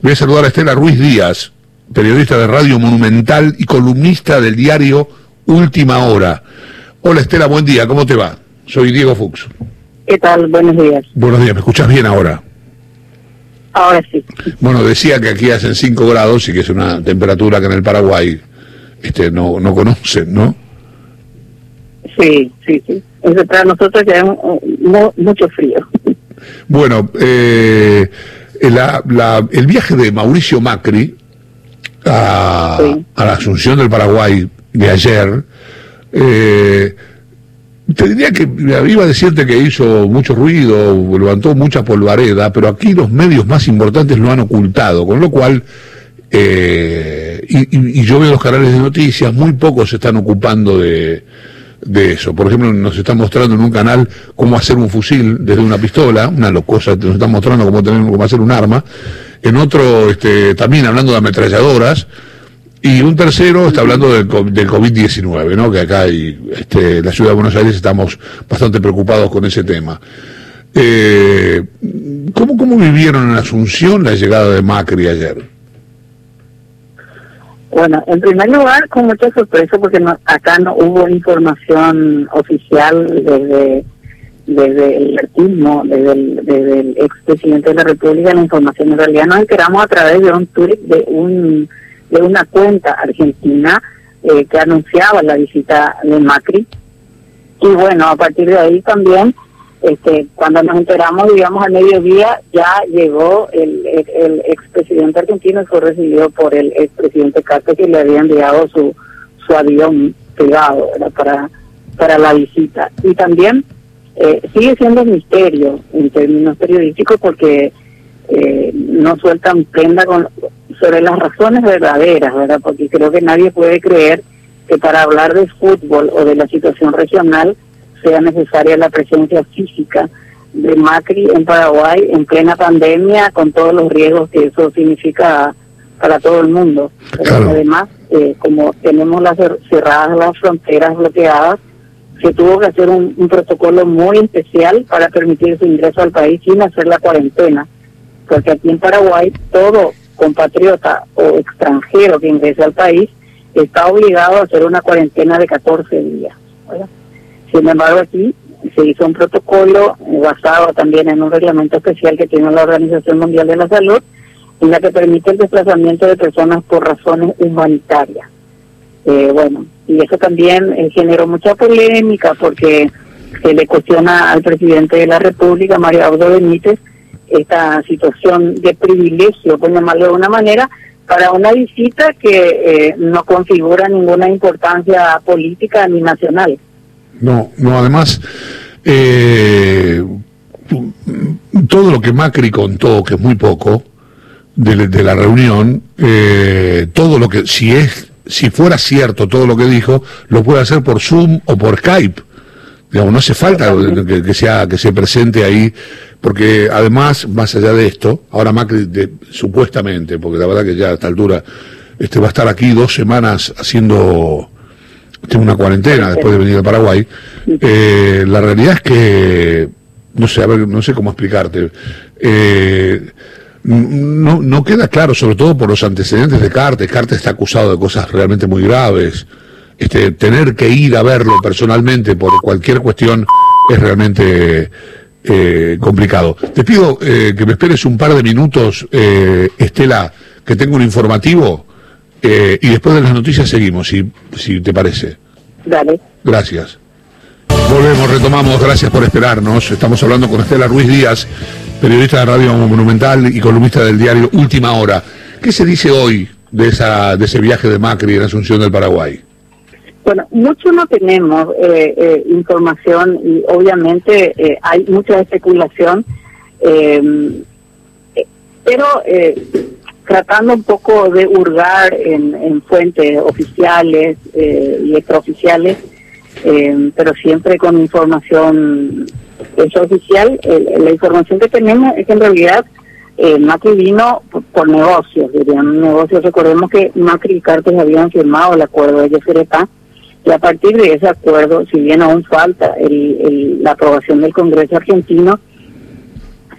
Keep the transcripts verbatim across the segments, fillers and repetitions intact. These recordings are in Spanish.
Voy a saludar a Estela Ruiz Díaz, periodista de Radio Monumental y columnista del diario Última Hora. Hola Estela, buen día, ¿cómo te va? Soy Diego Fuchs. ¿Qué tal? Buenos días. Buenos días, ¿me escuchás bien ahora? Ahora sí. Bueno, decía que aquí hacen cinco grados y que es una temperatura que en el Paraguay este, no, no conocen, ¿no? Sí, sí, sí. Eso para nosotros ya es mu mucho frío. Bueno, eh, la, la, el viaje de Mauricio Macri a, sí. a la Asunción del Paraguay de ayer, eh, te diría que iba a decirte que hizo mucho ruido, levantó mucha polvareda, pero aquí los medios más importantes lo han ocultado, con lo cual, eh, y, y, y yo veo los canales de noticias, muy pocos se están ocupando de, de eso. Por ejemplo, nos están mostrando en un canal cómo hacer un fusil desde una pistola, una cosa, nos están mostrando cómo, tener, cómo hacer un arma, en otro este, también hablando de ametralladoras, y un tercero está hablando del, del COVID diecinueve, ¿no? Que acá hay, este, la ciudad de Buenos Aires estamos bastante preocupados con ese tema. Eh, ¿cómo, ¿Cómo vivieron en Asunción la llegada de Macri ayer? Bueno, en primer lugar, con mucha sorpresa, porque no, acá no hubo información oficial desde, desde el artismo, desde el, desde el expresidente de la República. La información en realidad nos enteramos a través de un tweet de un de una cuenta argentina eh, que anunciaba la visita de Macri. Y bueno, a partir de ahí también, este, cuando nos enteramos, digamos, al mediodía, ya llegó el, el, el expresidente argentino y fue recibido por el expresidente Castro, que le había enviado su, su avión privado, ¿verdad?, para, para la visita. Y también eh, sigue siendo un misterio en términos periodísticos, porque eh, no sueltan prenda con sobre las razones verdaderas, ¿verdad? Porque creo que nadie puede creer que para hablar de fútbol o de la situación regional sea necesaria la presencia física de Macri en Paraguay en plena pandemia, con todos los riesgos que eso significa para todo el mundo. Pero claro, además, eh, como tenemos las cerradas las fronteras bloqueadas, se tuvo que hacer un, un protocolo muy especial para permitir su ingreso al país sin hacer la cuarentena, porque aquí en Paraguay todo compatriota o extranjero que ingrese al país está obligado a hacer una cuarentena de catorce días, ¿verdad? Sin embargo, aquí se hizo un protocolo eh, basado también en un reglamento especial que tiene la Organización Mundial de la Salud, en la que permite el desplazamiento de personas por razones humanitarias. Eh, bueno, y eso también eh, generó mucha polémica, porque se le cuestiona al presidente de la República, Mario Abdo Benítez, esta situación de privilegio, por llamarlo de una manera, para una visita que eh, no configura ninguna importancia política ni nacional. No, no, además, eh, todo lo que Macri contó, que es muy poco, de, de la reunión, eh, todo lo que, si es, si fuera cierto todo lo que dijo, lo puede hacer por Zoom o por Skype. Digamos, no hace falta que, que sea que se presente ahí, porque además, más allá de esto, ahora Macri, de, supuestamente, porque la verdad que ya a esta altura este va a estar aquí dos semanas haciendo este, una cuarentena después de venir a Paraguay, eh, la realidad es que, no sé, a ver, no sé cómo explicarte, eh, no, no queda claro, sobre todo por los antecedentes de Cartes. Cartes está acusado de cosas realmente muy graves. Este, tener que ir a verlo personalmente por cualquier cuestión es realmente eh, complicado. Te pido eh, que me esperes un par de minutos, eh, Estela, que tengo un informativo, eh, y después de las noticias seguimos, si, si te parece. Dale. Gracias. Volvemos, retomamos, gracias por esperarnos. Estamos hablando con Estela Ruiz Díaz, periodista de Radio Monumental y columnista del diario Última Hora. ¿Qué se dice hoy de, esa, de ese viaje de Macri en Asunción del Paraguay? Bueno, mucho no tenemos eh, eh, información, y obviamente eh, hay mucha especulación, eh, eh, pero eh, tratando un poco de hurgar en, en fuentes oficiales eh, y extraoficiales, eh, pero siempre con información extraoficial. Eh, la información que tenemos es que en realidad eh, Macri vino por, por negocios, dirían negocios. Recordemos que Macri y Cartes habían firmado el acuerdo de Yacyretá, y a partir de ese acuerdo, si bien aún falta el, el, la aprobación del Congreso argentino,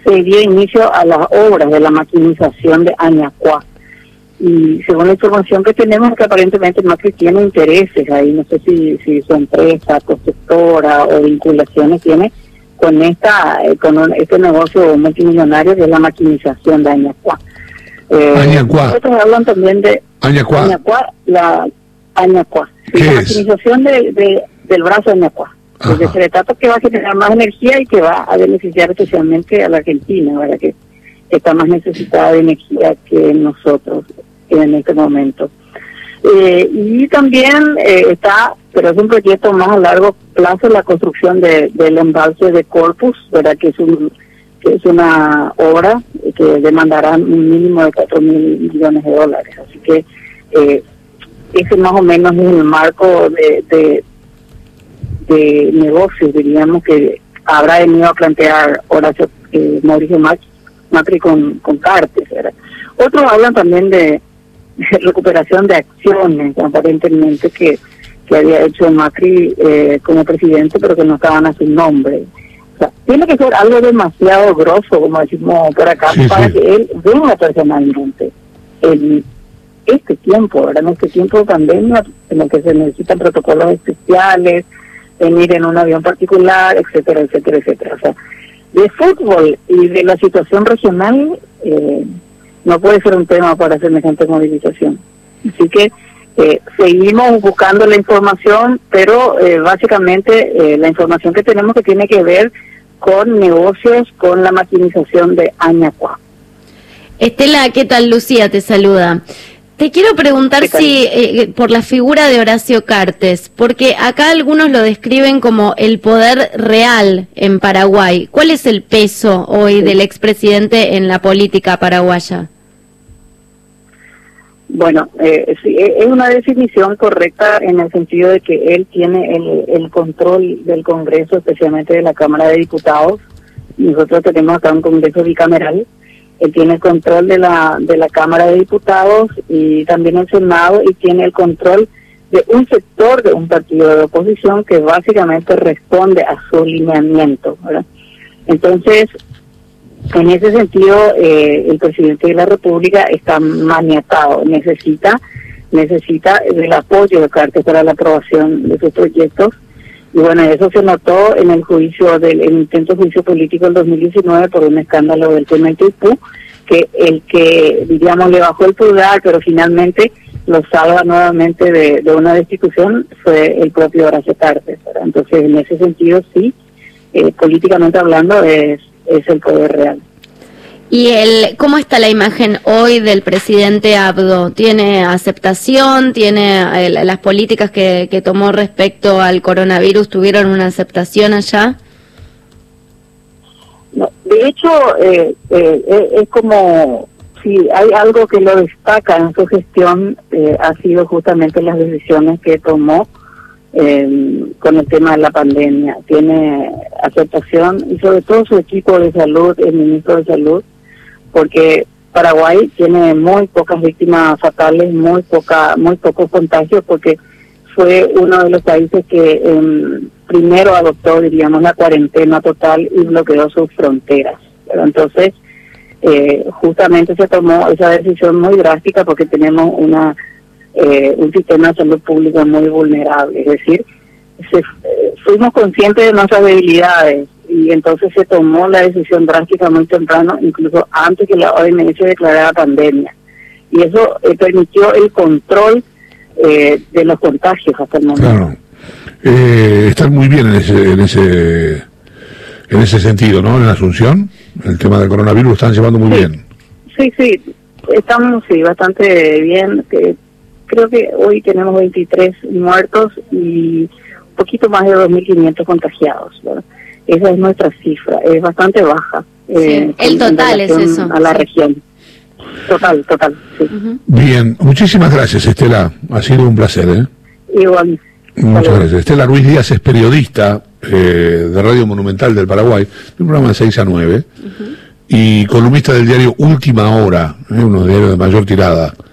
se dio inicio a las obras de la maquinización de Añacuá. Y según la información que tenemos, que aparentemente Macri tiene intereses ahí, no sé si, si su empresa, constructora o vinculaciones tiene con esta con un, este negocio multimillonario que es la maquinización de Añacuá. Eh, Añacuá. Otros hablan también de Añacuá. Añacuá, la Añacuá. ¿Qué la es? Maquinización de, de, del brazo de Añacuá. Porque se le trata que va a generar más energía y que va a beneficiar especialmente a la Argentina, ¿verdad? Que está más necesitada de energía que nosotros en este momento. Eh, y también eh, está, pero es un proyecto más a largo plazo, la construcción de, del embalse de Corpus, ¿verdad? Que es un que es una obra que demandará un mínimo de cuatro mil millones de dólares. Así que eh, ese más o menos es el marco de, de, de negocios, diríamos, que habrá venido a plantear Horacio eh, Mauricio Macri, Macri con, con Cartes, ¿verdad? Otros hablan también de recuperación de acciones, aparentemente, que, que había hecho Macri eh, como presidente, pero que no estaban a su nombre. O sea, tiene que ser algo demasiado grosso, como decimos por acá, sí, para sí. que él venga personalmente en este tiempo, ¿verdad? En este tiempo de pandemia, en el que se necesitan protocolos especiales, venir en un avión particular, etcétera, etcétera, etcétera. O sea, de fútbol y de la situación regional, eh, no puede ser un tema para semejante movilización. Así que eh, seguimos buscando la información, pero eh, básicamente eh, la información que tenemos que tiene que ver con negocios, con la maquinización de Añacuá. Estela, ¿qué tal? Lucía te saluda. Te quiero preguntar si eh, por la figura de Horacio Cartes, porque acá algunos lo describen como el poder real en Paraguay. ¿Cuál es el peso hoy sí. del expresidente en la política paraguaya? Bueno, eh, sí, es una definición correcta en el sentido de que él tiene el, el control del Congreso, especialmente de la Cámara de Diputados. Nosotros tenemos acá un Congreso bicameral. Él tiene el control de la de la Cámara de Diputados y también el Senado, y tiene el control de un sector de un partido de oposición que básicamente responde a su lineamiento, ¿verdad? Entonces, en ese sentido, eh, el presidente de la República está maniatado, necesita necesita el apoyo de Cartes para la aprobación de sus proyectos. Y bueno, eso se notó en el juicio del el intento de juicio político del dos mil diecinueve por un escándalo del tema Itaipú, que el que, diríamos, le bajó el pulgar, pero finalmente lo salva nuevamente de, de una destitución, fue el propio Horacio Cartes, ¿verdad? Entonces, en ese sentido, sí, eh, políticamente hablando, es, es el poder real. ¿Y el cómo está la imagen hoy del presidente Abdo? ¿Tiene aceptación? ¿Tiene el, las políticas que, que tomó respecto al coronavirus tuvieron una aceptación allá? No, de hecho, eh, eh, es como si hay algo que lo destaca en su gestión, eh, ha sido justamente las decisiones que tomó eh, con el tema de la pandemia. Tiene aceptación y sobre todo su equipo de salud, el ministro de Salud, porque Paraguay tiene muy pocas víctimas fatales, muy poca, muy pocos contagios, porque fue uno de los países que eh, primero adoptó, diríamos, la cuarentena total y bloqueó sus fronteras. Pero entonces, eh, justamente se tomó esa decisión muy drástica porque tenemos una eh, un sistema de salud pública muy vulnerable. Es decir, se, eh, fuimos conscientes de nuestras debilidades, y entonces se tomó la decisión drástica muy temprano, incluso antes que la O M S declarara pandemia. Y eso eh, permitió el control eh, de los contagios hasta el momento. Claro. Eh, están muy bien en ese, en ese en ese sentido, ¿no? En la Asunción, el tema del coronavirus lo están llevando muy sí. bien. Sí, sí, estamos sí bastante bien. Que, creo que hoy tenemos veintitrés muertos y un poquito más de dos mil quinientos contagiados, ¿verdad? Esa es nuestra cifra, es bastante baja. Sí, eh, el total es eso. A la sí. región. Total, total, sí. Uh-huh. Bien, muchísimas gracias, Estela. Ha sido un placer, ¿eh? Igual. Muchas Salud. gracias. Estela Ruiz Díaz es periodista eh, de Radio Monumental del Paraguay, de un programa de seis a nueve, uh-huh. y columnista del diario Última Hora, ¿eh? uno de los diarios de mayor tirada